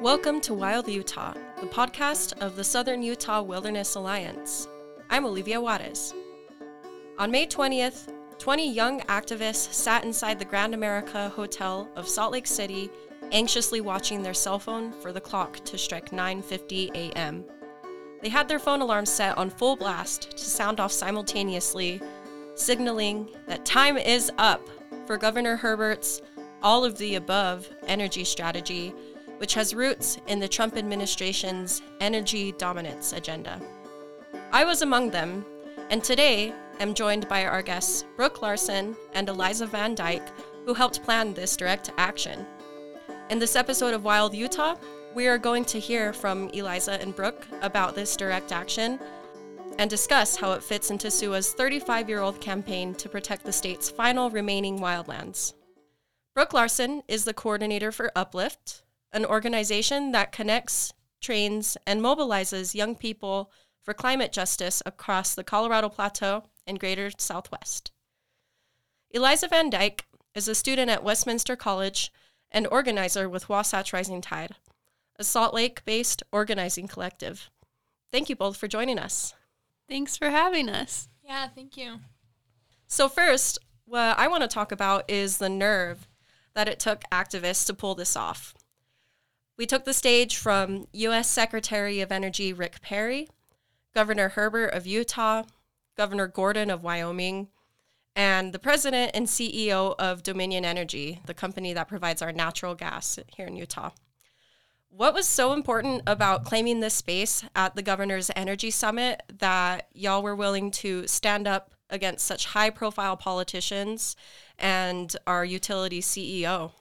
Welcome to Wild Utah, the podcast of the Southern Utah Wilderness Alliance. I'm Olivia Juarez. On May 20th, 20 young activists sat inside the Grand America Hotel of Salt Lake City, anxiously watching their cell phone for the clock to strike 9:50 a.m. They had their phone alarms set on full blast to sound off simultaneously, signaling that time is up for Governor Herbert's all of the above energy strategy, which has roots in the Trump administration's energy dominance agenda. I was among them, and today am joined by our guests Brooke Larson and Eliza Van Dyke, who helped plan this direct action. In this episode of Wild Utah, we are going to hear from Eliza and Brooke about this direct action and discuss how it fits into SUA's 35-year-old campaign to protect the state's final remaining wildlands. Brooke Larson is the coordinator for Uplift, an organization that connects, trains, and mobilizes young people for climate justice across the Colorado Plateau and Greater Southwest. Eliza Van Dyke is a student at Westminster College and organizer with Wasatch Rising Tide, a Salt Lake-based organizing collective. Thank you both for joining us. Thanks for having us. Yeah, thank you. So first, what I want to talk about is the nerve that it took activists to pull this off. We took the stage from U.S. Secretary of Energy Rick Perry, Governor Herbert of Utah, Governor Gordon of Wyoming, and the president and CEO of Dominion Energy, the company that provides our natural gas here in Utah. What was so important about claiming this space at the Governor's Energy Summit that y'all were willing to stand up against such high-profile politicians and our utility CEO?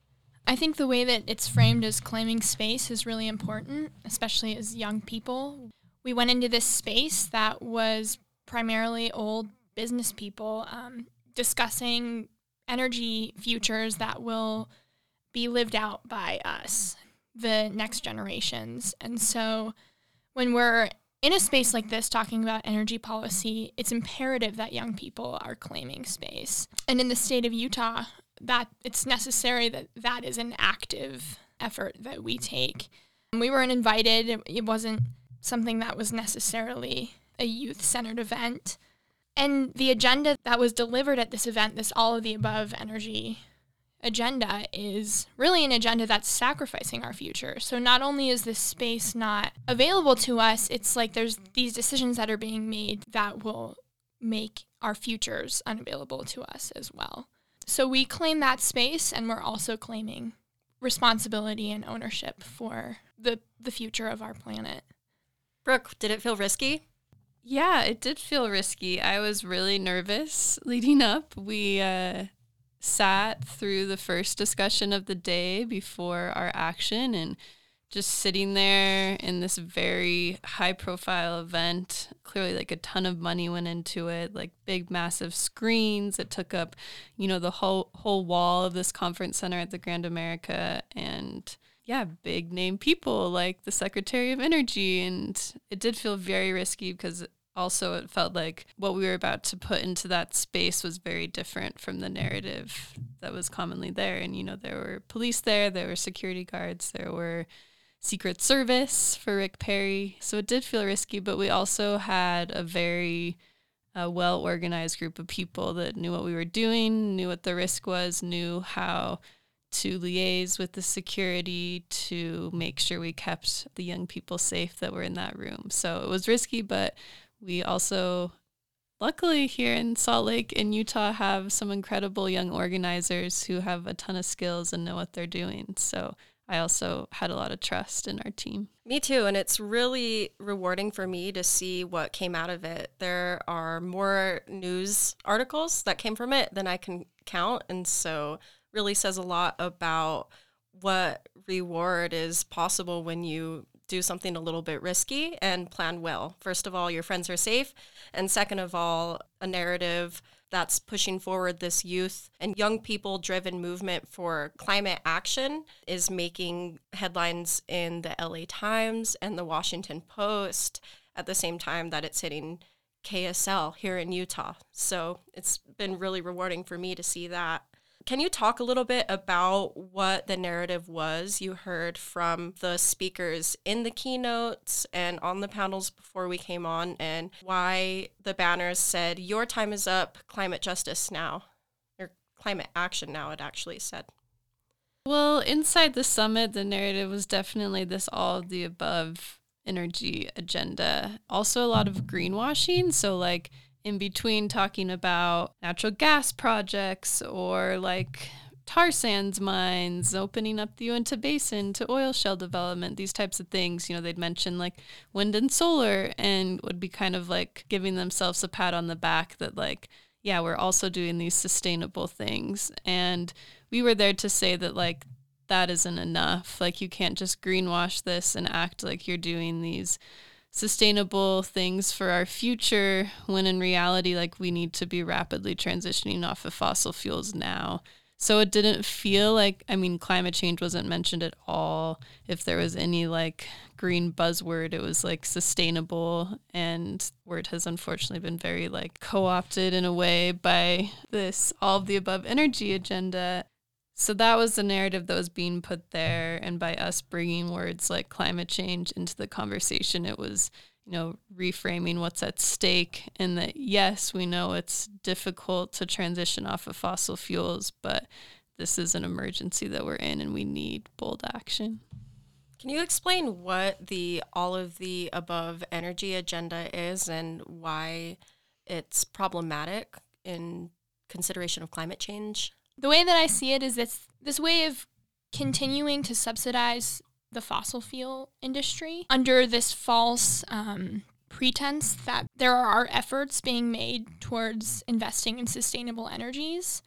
I think the way that it's framed as claiming space is really important, especially as young people. We went into this space that was primarily old business people discussing energy futures that will be lived out by us, the next generations. And so when we're in a space like this talking about energy policy, it's imperative that young people are claiming space. And in the state of Utah, that it's necessary that is an active effort that we take. We weren't invited. It wasn't something that was necessarily a youth-centered event. And the agenda that was delivered at this event, this all of the above energy agenda, is really an agenda that's sacrificing our future. So not only is this space not available to us, it's like there's these decisions that are being made that will make our futures unavailable to us as well. So we claim that space, and we're also claiming responsibility and ownership for the future of our planet. Brooke, did it feel risky? Yeah, it did feel risky. I was really nervous leading up. We sat through the first discussion of the day before our action, and just sitting there in this very high-profile event. Clearly, like, a ton of money went into it, like big, massive screens. It took up, the whole wall of this conference center at the Grand America, and yeah, big-name people like the Secretary of Energy. And it did feel very risky because also it felt like what we were about to put into that space was very different from the narrative that was commonly there. And, there were police there were security guards, there were Secret Service for Rick Perry. So it did feel risky, but we also had a very well-organized group of people that knew what we were doing, knew what the risk was, knew how to liaise with the security to make sure we kept the young people safe that were in that room. So it was risky, but we also, luckily here in Salt Lake and Utah, have some incredible young organizers who have a ton of skills and know what they're doing. So I also had a lot of trust in our team. Me too, and it's really rewarding for me to see what came out of it. There are more news articles that came from it than I can count, and so really says a lot about what reward is possible when you do something a little bit risky and plan well. First of all, your friends are safe, and second of all, a narrative that's pushing forward this youth and young people-driven movement for climate action is making headlines in the LA Times and the Washington Post at the same time that it's hitting KSL here in Utah. So it's been really rewarding for me to see that. Can you talk a little bit about what the narrative was you heard from the speakers in the keynotes and on the panels before we came on, and why the banners said, "Your time is up, climate justice now," or climate action now, it actually said? Well, inside the summit, the narrative was definitely this all of the above energy agenda. Also a lot of greenwashing. So like in between talking about natural gas projects or like tar sands mines, opening up the Uinta Basin to oil shale development, these types of things, they'd mention like wind and solar and would be kind of like giving themselves a pat on the back that like, yeah, we're also doing these sustainable things. And we were there to say that like that isn't enough. Like you can't just greenwash this and act like you're doing these sustainable things for our future when in reality, like we need to be rapidly transitioning off of fossil fuels now. So it didn't feel like, climate change wasn't mentioned at all. If there was any like green buzzword, it was like sustainable, and word has unfortunately been very like co-opted in a way by this all of the above energy agenda. So that was the narrative that was being put there. And by us bringing words like climate change into the conversation, it was, reframing what's at stake, and that, yes, we know it's difficult to transition off of fossil fuels, but this is an emergency that we're in and we need bold action. Can you explain what the all of the above energy agenda is and why it's problematic in consideration of climate change? The way that I see it is this way of continuing to subsidize the fossil fuel industry under this false pretense that there are efforts being made towards investing in sustainable energies.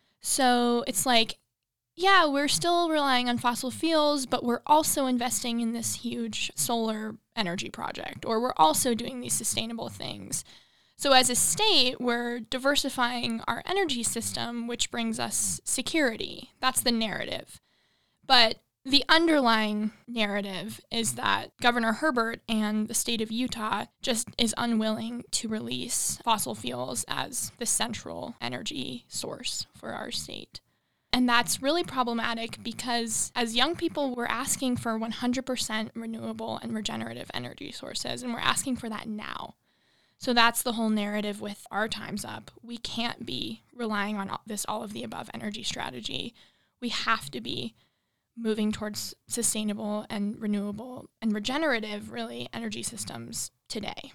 So it's like, yeah, we're still relying on fossil fuels, but we're also investing in this huge solar energy project, or we're also doing these sustainable things. So as a state, we're diversifying our energy system, which brings us security. That's the narrative. But the underlying narrative is that Governor Herbert and the state of Utah just is unwilling to release fossil fuels as the central energy source for our state. And that's really problematic because as young people, we're asking for 100% renewable and regenerative energy sources, and we're asking for that now. So that's the whole narrative with our time's up. We can't be relying on this all of the above energy strategy. We have to be moving towards sustainable and renewable and regenerative, really, energy systems today.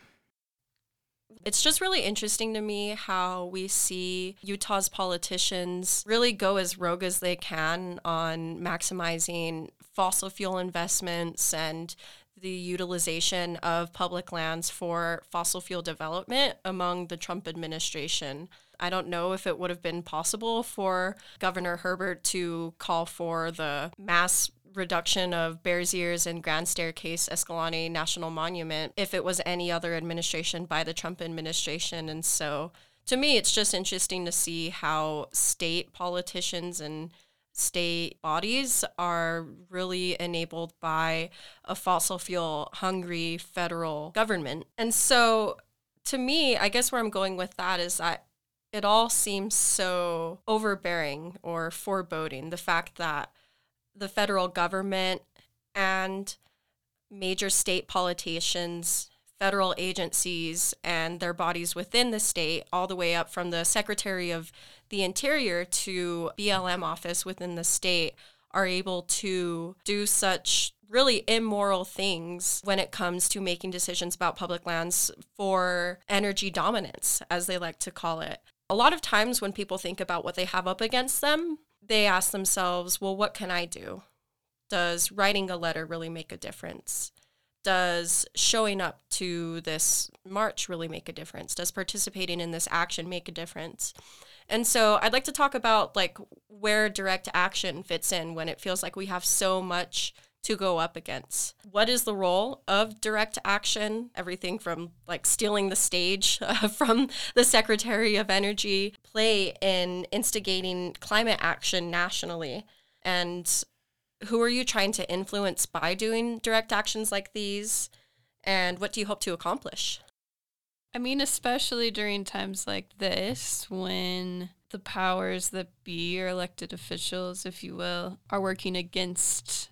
It's just really interesting to me how we see Utah's politicians really go as rogue as they can on maximizing fossil fuel investments and the utilization of public lands for fossil fuel development among the Trump administration. I don't know if it would have been possible for Governor Herbert to call for the mass reduction of Bears Ears and Grand Staircase Escalante National Monument if it was any other administration by the Trump administration. And so to me, it's just interesting to see how state politicians and state bodies are really enabled by a fossil fuel hungry federal government. And so to me, I guess where I'm going with that is that it all seems so overbearing or foreboding. The fact that the federal government and major state politicians, federal agencies, and their bodies within the state, all the way up from the Secretary of the Interior to BLM office within the state, are able to do such really immoral things when it comes to making decisions about public lands for energy dominance, as they like to call it. A lot of times when people think about what they have up against them, they ask themselves, well, what can I do? Does writing a letter really make a difference? Does showing up to this march really make a difference? Does participating in this action make a difference? And so I'd like to talk about like where direct action fits in when it feels like we have so much to go up against. What is the role of direct action? Everything from like stealing the stage from the Secretary of Energy play in instigating climate action nationally. And who are you trying to influence by doing direct actions like these? And what do you hope to accomplish? Especially during times like this when the powers that be, or elected officials, if you will, are working against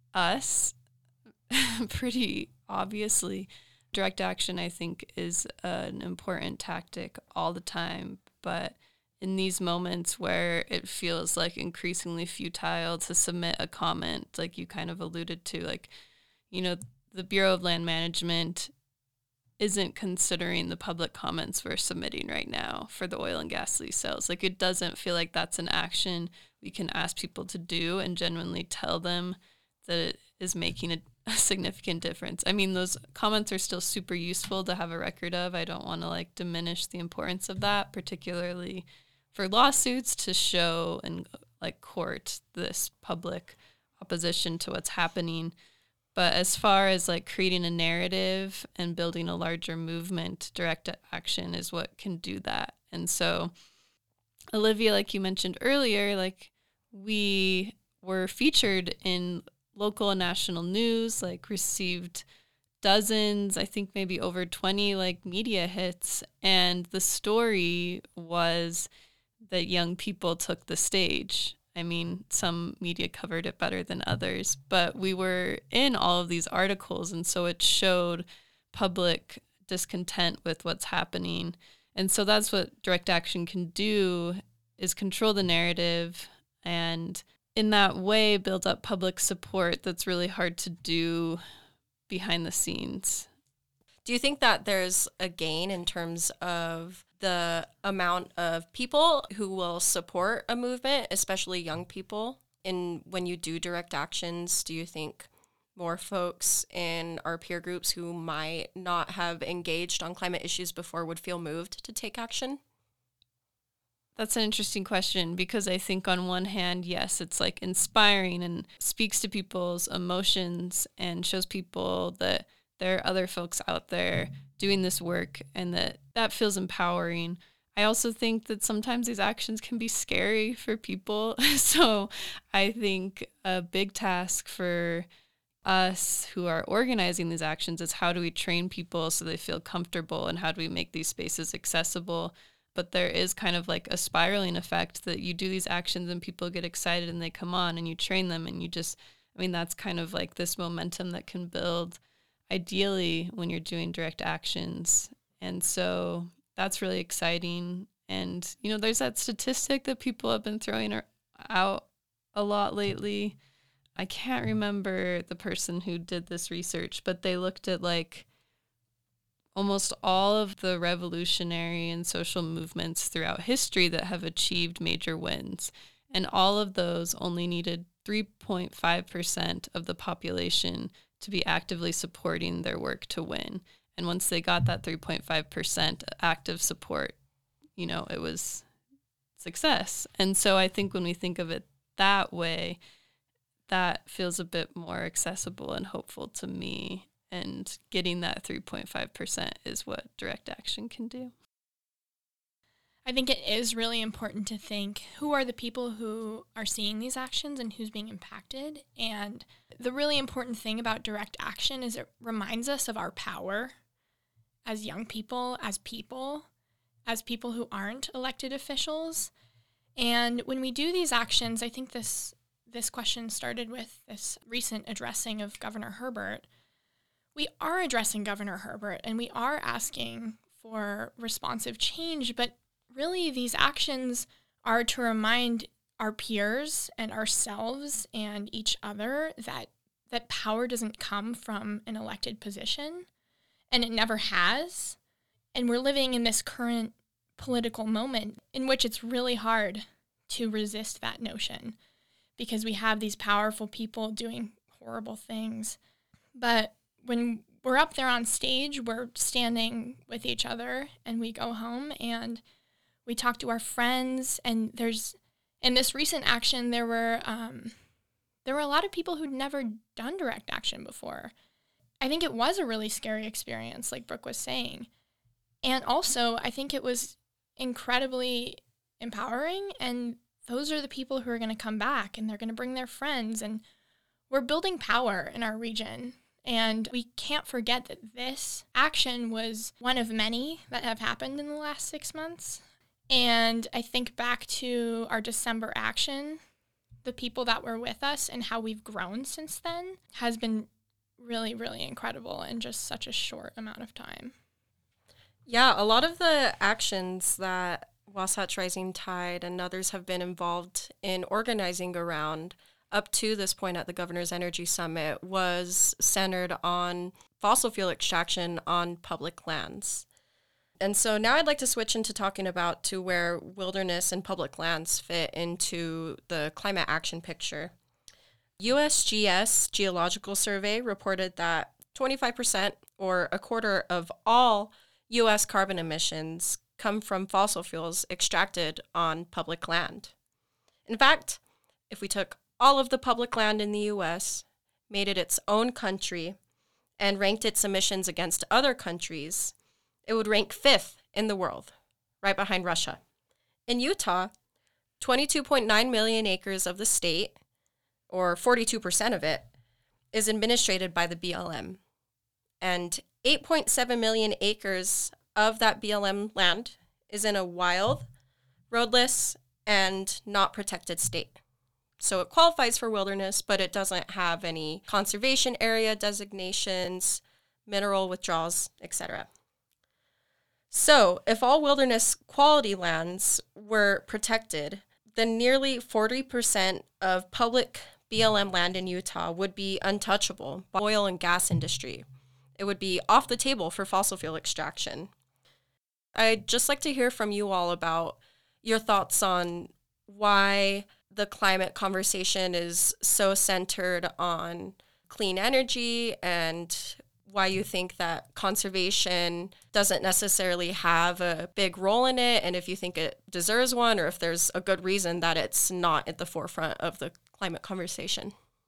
us pretty obviously. Direct action, I think, is an important tactic all the time, but in these moments where it feels like increasingly futile to submit a comment, like you kind of alluded to, like, you know, the Bureau of Land Management isn't considering the public comments we're submitting right now for the oil and gas lease sales. Like, it doesn't feel like that's an action we can ask people to do and genuinely tell them that it is making a significant difference. I mean, those comments are still super useful to have a record of. I don't want to like diminish the importance of that, particularly for lawsuits, to show and like court this public opposition to what's happening. But as far as like creating a narrative and building a larger movement, direct action is what can do that. And so, Olivia, like you mentioned earlier, like we were featured in local and national news, like received dozens, I think maybe over 20 like media hits. And the story was that young people took the stage. I mean, some media covered it better than others, but we were in all of these articles, and so it showed public discontent with what's happening. And so that's what direct action can do, is control the narrative and in that way build up public support that's really hard to do behind the scenes. Do you think that there's a gain in terms of the amount of people who will support a movement, especially young people? And when you do direct actions, do you think more folks in our peer groups who might not have engaged on climate issues before would feel moved to take action? That's an interesting question, because I think on one hand, yes, it's like inspiring and speaks to people's emotions and shows people that there are other folks out there doing this work, and that feels empowering. I also think that sometimes these actions can be scary for people. So I think a big task for us who are organizing these actions is how do we train people so they feel comfortable, and how do we make these spaces accessible? But there is kind of like a spiraling effect that you do these actions and people get excited and they come on and you train them, and you just, I mean, that's kind of like this momentum that can build ideally when you're doing direct actions. And so that's really exciting. And, you know, there's that statistic that people have been throwing out a lot lately. I can't remember the person who did this research, but they looked at like almost all of the revolutionary and social movements throughout history that have achieved major wins. And all of those only needed 3.5% of the population to be actively supporting their work to win. And once they got that 3.5% active support, you know, it was success. And so I think when we think of it that way, that feels a bit more accessible and hopeful to me. And getting that 3.5% is what direct action can do. I think it is really important to think who are the people who are seeing these actions and who's being impacted. And the really important thing about direct action is it reminds us of our power as young people, as people who aren't elected officials. And when we do these actions, I think this question started with this recent addressing of Governor Herbert. We are addressing Governor Herbert and we are asking for responsive change, but really these actions are to remind our peers and ourselves and each other that power doesn't come from an elected position, and it never has. And we're living in this current political moment in which it's really hard to resist that notion because we have these powerful people doing horrible things. But when we're up there on stage, we're standing with each other, and we go home and we talk to our friends. And in this recent action, there were a lot of people who'd never done direct action before. I think it was a really scary experience, like Brooke was saying. And also, I think it was incredibly empowering, and those are the people who are going to come back, and they're going to bring their friends, and we're building power in our region. And we can't forget that this action was one of many that have happened in the last 6 months. And I think back to our December action, the people that were with us and how we've grown since then has been really, really incredible in just such a short amount of time. Yeah, a lot of the actions that Wasatch Rising Tide and others have been involved in organizing around up to this point at the Governor's Energy Summit was centered on fossil fuel extraction on public lands. And so now I'd like to switch into talking about to where wilderness and public lands fit into the climate action picture. USGS Geological Survey reported that 25%, or a quarter of all U.S. carbon emissions, come from fossil fuels extracted on public land. In fact, if we took all of the public land in the U.S., made it its own country, and ranked its emissions against other countries, it would rank 5th in the world, right behind Russia. In Utah, 22.9 million acres of the state, or 42% of it, is administrated by the BLM. And 8.7 million acres of that BLM land is in a wild, roadless, and not protected state. So it qualifies for wilderness, but it doesn't have any conservation area designations, mineral withdrawals, etc. So if all wilderness quality lands were protected, then nearly 40% of public BLM land in Utah would be untouchable by the oil and gas industry. It would be off the table for fossil fuel extraction. I'd just like to hear from you all about your thoughts on why the climate conversation is so centered on clean energy and why you think that conservation doesn't necessarily have a big role in it, and if you think it deserves one, or if there's a good reason that it's not at the forefront of the climate conversation.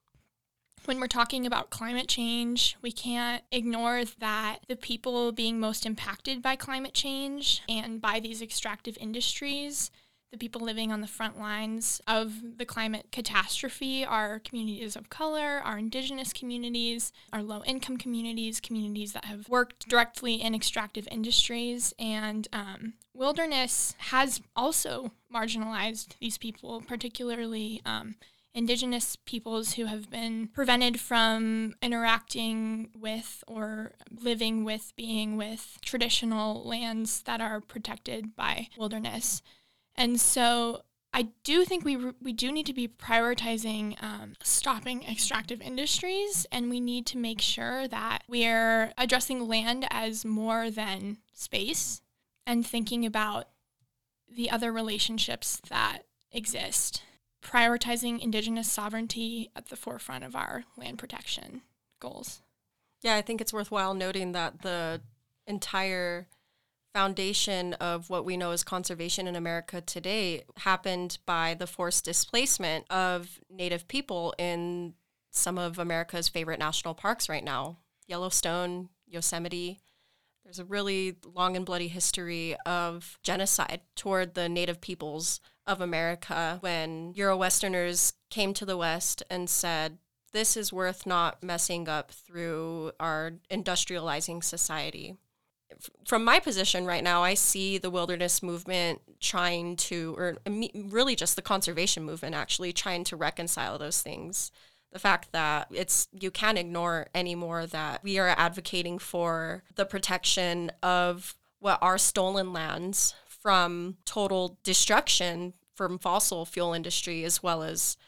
When we're talking about climate change, we can't ignore that the people being most impacted by climate change and by these extractive industries, the people living on the front lines of the climate catastrophe, are communities of color, our indigenous communities, our low-income communities, communities that have worked directly in extractive industries. And wilderness has also marginalized these people, particularly indigenous peoples who have been prevented from interacting with or living with, being with traditional lands that are protected by wilderness. And so I do think we do need to be prioritizing stopping extractive industries, and we need to make sure that we're addressing land as more than space and thinking about the other relationships that exist. Prioritizing indigenous sovereignty at the forefront of our land protection goals. Yeah, I think it's worthwhile noting that the entire foundation of what we know as conservation in America today happened by the forced displacement of Native people in some of America's favorite national parks right now, Yellowstone, Yosemite. There's a really long and bloody history of genocide toward the Native peoples of America when Euro-Westerners came to the West and said, this is worth not messing up through our industrializing society. From my position right now, I see the wilderness movement trying to, or really just the conservation movement actually trying to reconcile those things. The fact that you can't ignore anymore that we are advocating for the protection of what are stolen lands from total destruction from fossil fuel industry, as well as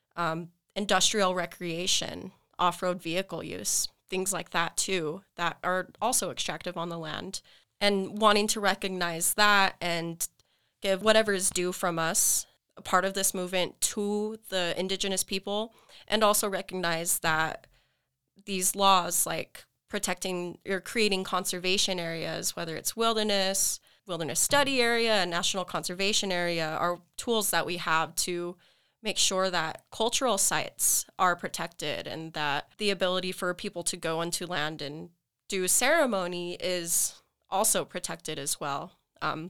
industrial recreation, off-road vehicle use, things like that too, that are also extractive on the land. And wanting to recognize that and give whatever is due from us, a part of this movement, to the indigenous people, and also recognize that these laws like protecting or creating conservation areas, whether it's wilderness study area, and national conservation area, are tools that we have to make sure that cultural sites are protected and that the ability for people to go onto land and do ceremony is also protected as well. And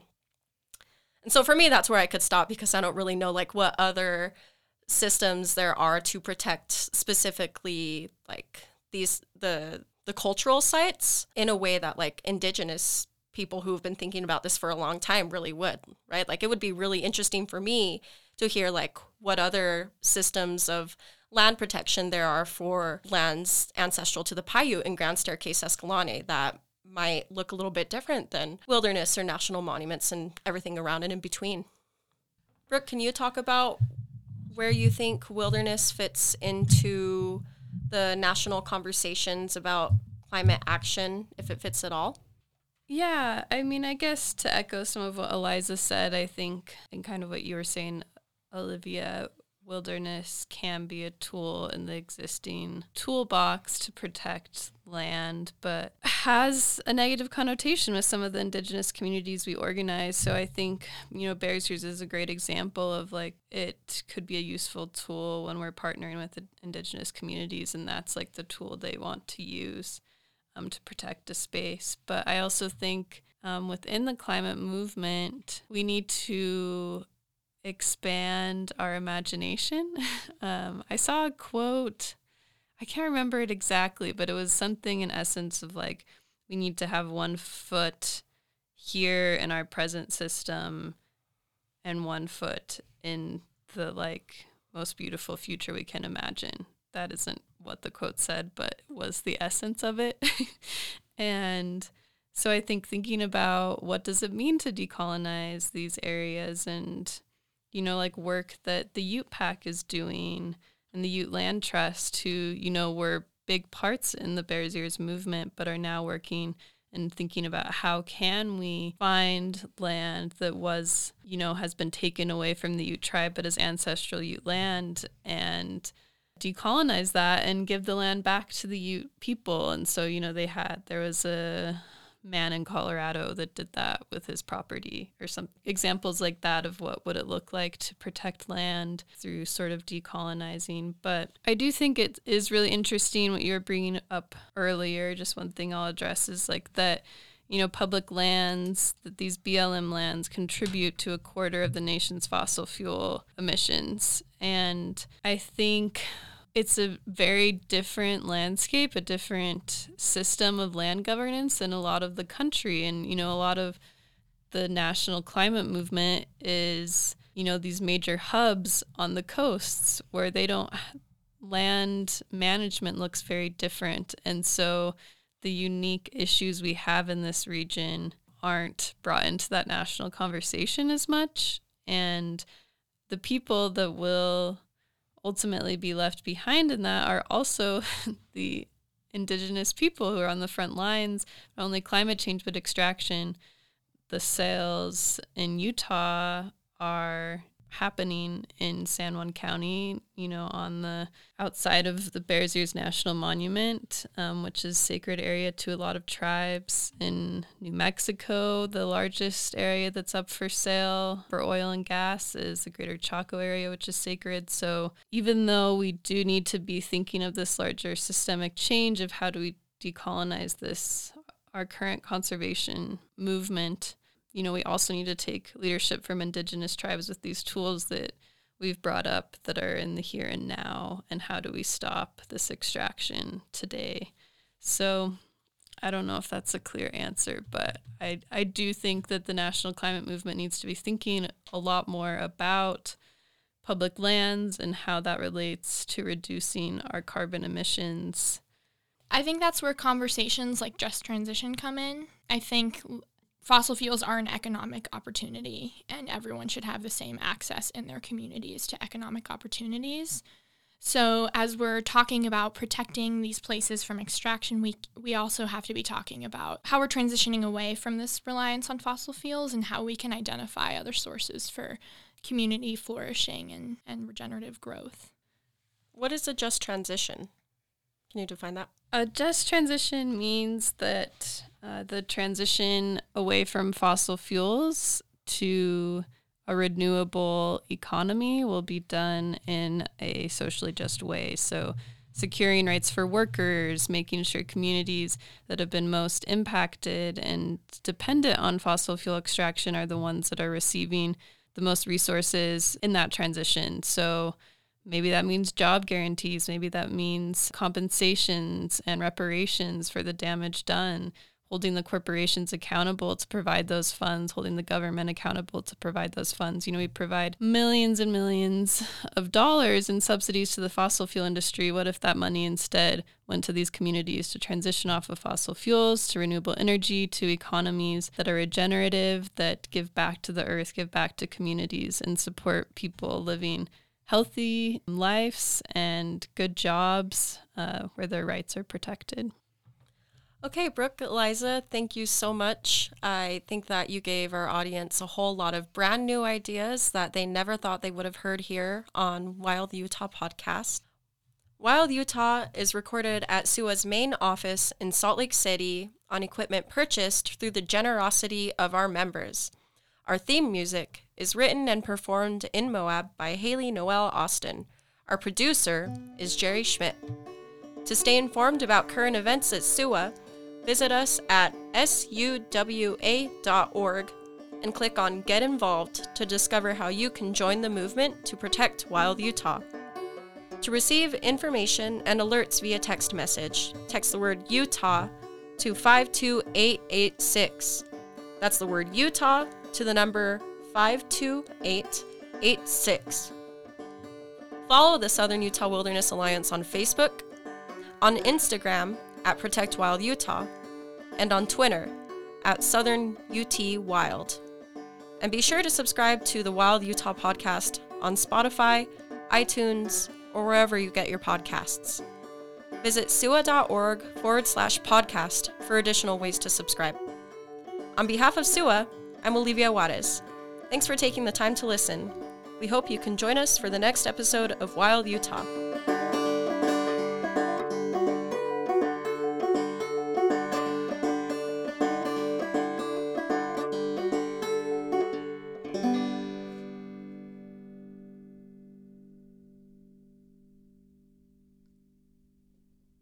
so for me, that's where I could stop, because I don't really know like what other systems there are to protect specifically like the cultural sites in a way that like indigenous people who have been thinking about this for a long time really would, right? Like, it would be really interesting for me to hear, like, what other systems of land protection there are for lands ancestral to the Paiute and Grand Staircase Escalante that might look a little bit different than wilderness or national monuments and everything around and in between. Brooke, can you talk about where you think wilderness fits into the national conversations about climate action, if it fits at all? Yeah, I mean, I guess to echo some of what Eliza said, I think, and kind of what you were saying, Olivia, wilderness can be a tool in the existing toolbox to protect land, but has a negative connotation with some of the Indigenous communities we organize. So I think, Bears Ears is a great example of, like, it could be a useful tool when we're partnering with the Indigenous communities, and that's like the tool they want to use to protect a space. But I also think within the climate movement, we need to expand our imagination. I saw a quote, I can't remember it exactly, but it was something in essence of, like, we need to have 1 foot here in our present system and 1 foot in the, like, most beautiful future we can imagine. That isn't what the quote said, but was the essence of it. And so I think thinking about what does it mean to decolonize these areas, and like work that the Ute Pack is doing and the Ute Land Trust, who, were big parts in the Bears Ears movement, but are now working and thinking about how can we find land that was, has been taken away from the Ute tribe, but is ancestral Ute land, and decolonize that and give the land back to the Ute people. And so, there was a man in Colorado that did that with his property, or some examples like that of what would it look like to protect land through sort of decolonizing. But I do think it is really interesting what you were bringing up earlier. Just one thing I'll address is like that, public lands, that these BLM lands contribute to 1/4 of the nation's fossil fuel emissions. And I think it's a very different landscape, a different system of land governance than a lot of the country. And, a lot of the national climate movement is, these major hubs on the coasts where land management looks very different. And so the unique issues we have in this region aren't brought into that national conversation as much. And the people that will ultimately be left behind in that are also the Indigenous people who are on the front lines, not only climate change, but extraction. The sales in Utah are happening in San Juan County, on the outside of the Bears Ears National Monument, which is sacred area to a lot of tribes. In New Mexico, the largest area that's up for sale for oil and gas is the Greater Chaco area, which is sacred. So even though we do need to be thinking of this larger systemic change of how do we decolonize this, our current conservation movement, we also need to take leadership from Indigenous tribes with these tools that we've brought up that are in the here and now, and how do we stop this extraction today? So I don't know if that's a clear answer, but I do think that the national climate movement needs to be thinking a lot more about public lands and how that relates to reducing our carbon emissions. I think that's where conversations like Just Transition come in. I think fossil fuels are an economic opportunity, and everyone should have the same access in their communities to economic opportunities. So as we're talking about protecting these places from extraction, we also have to be talking about how we're transitioning away from this reliance on fossil fuels and how we can identify other sources for community flourishing and regenerative growth. What is a just transition? Can you define that? A just transition means that the transition away from fossil fuels to a renewable economy will be done in a socially just way. So securing rights for workers, making sure communities that have been most impacted and dependent on fossil fuel extraction are the ones that are receiving the most resources in that transition. So maybe that means job guarantees. Maybe that means compensations and reparations for the damage done, holding the corporations accountable to provide those funds, holding the government accountable to provide those funds. We provide millions and millions of dollars in subsidies to the fossil fuel industry. What if that money instead went to these communities to transition off of fossil fuels, to renewable energy, to economies that are regenerative, that give back to the earth, give back to communities, and support people living healthy lives and good jobs where their rights are protected. Okay, Brooke, Liza, thank you so much. I think that you gave our audience a whole lot of brand new ideas that they never thought they would have heard here on Wild Utah Podcast. Wild Utah is recorded at SUA's main office in Salt Lake City on equipment purchased through the generosity of our members. Our theme music is written and performed in Moab by Haley Noel Austin. Our producer is Jerry Schmidt. To stay informed about current events at SUA, visit us at suwa.org and click on Get Involved to discover how you can join the movement to protect Wild Utah. To receive information and alerts via text message, text the word Utah to 52886. That's the word Utah to the number 52886. Follow the Southern Utah Wilderness Alliance on Facebook, on Instagram at Protect Wild Utah, and on Twitter at Southern UT Wild. And be sure to subscribe to the Wild Utah Podcast on Spotify, iTunes, or wherever you get your podcasts. Visit sua.org/podcast for additional ways to subscribe. On behalf of SUA, I'm Olivia Juarez. Thanks for taking the time to listen. We hope you can join us for the next episode of Wild Utah.